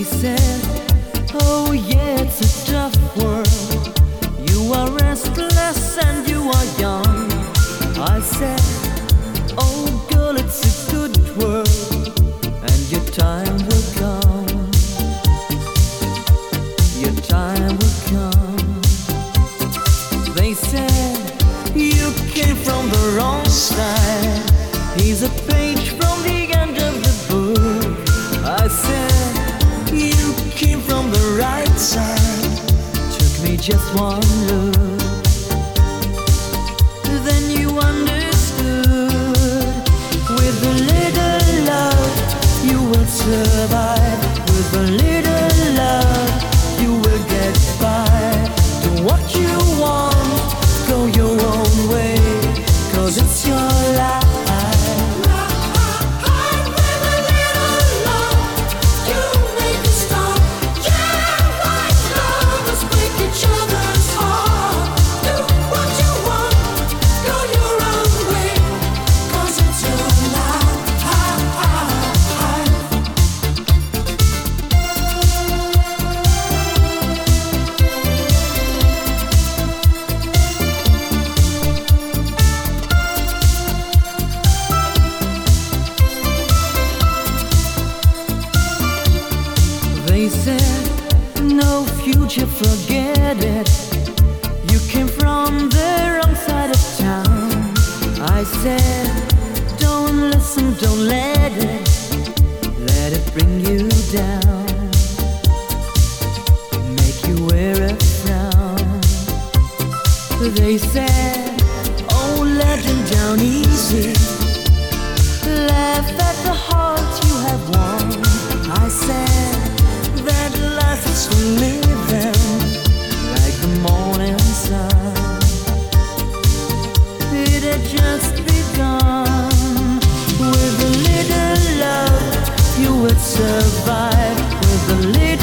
They said, oh yeah, it's a tough world. You are restless and you are young. I said, oh girl, it's a good world, and your time will come. Your time will come. They said, you came from the wrong side. Here's a page from the end of the book. I said, you came from the right side. Took me just one look. Then you understood. With a little love, you will survive. With a little love, you will get by. Do what you want, go your own way, 'cause it's your life. They said, no future, forget it. You came from the wrong side of town. I said, don't listen, don't let it bring you down. Make you wear a frown. They said, oh, let them down easy. Laugh at the heart you have won. I said, that life is for living, like the morning sun. It had just begun. With a little love, you will survive. With a little